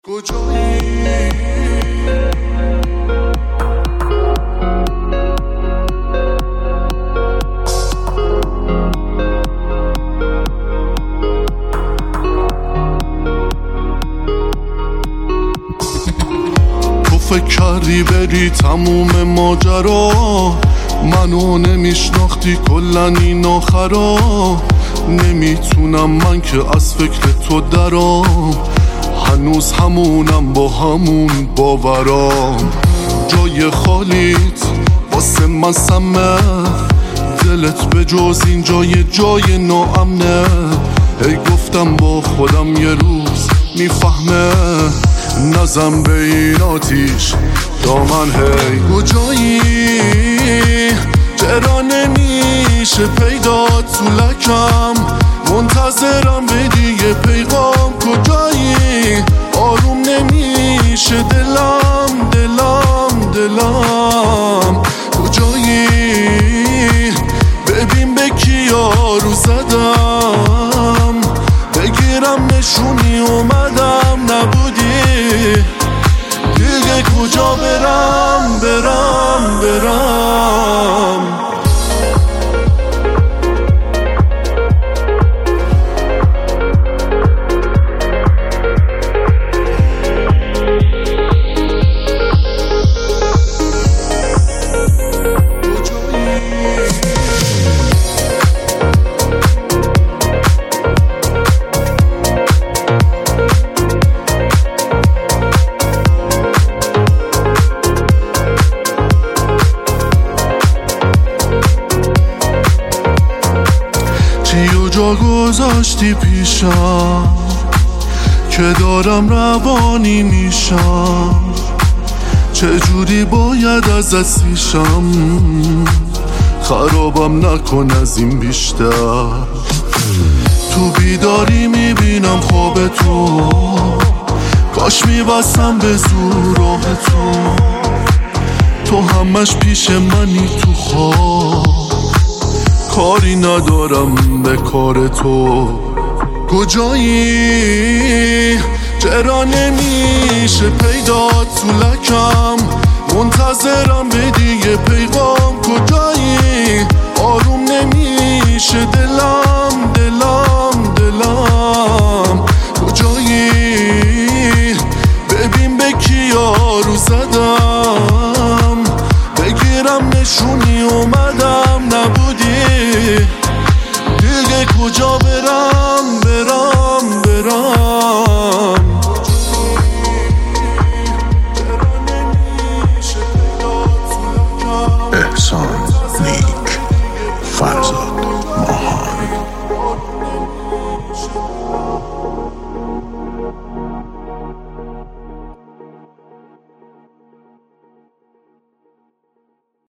کجایی؟ تو فکر کردی بری تموم ماجرا، منو نمیشناختی کلن این آخرا. نمیتونم من که از فکر تو درام، هنوز همونم با همون باورام. جای خالیت واسه من سمه، دلت به جز این جای ناامنه. ای گفتم با خودم یه روز میفهمه، نزن به این آتیش دامن. هی کجایی؟ چرا نمیشه پیدا تو لکم؟ منتظرم بدی یه پیغام. کجایی؟ آروم نمیشه دلم دلم دلم. کجایی؟ ببین به کیا رو زدم، بگیرم نشونی اومدم نبودی دیگه. کجا برم برم برم؟ چیو جا گذاشتی پیشم که دارم روانی میشم؟ چجوری باید ازت سیشم؟ خرابم نکن از این بیشتر. تو بیداری میبینم خواب تو، کاش میبستم به زور راه تو. تو همش پیش منی تو خواب، کاری ندارم به کار تو. کجایی؟ چرا نمیشه پیدا تو لکم؟ منتظرم بدی یه پیغام. کجایی؟ آروم نمیشه دلم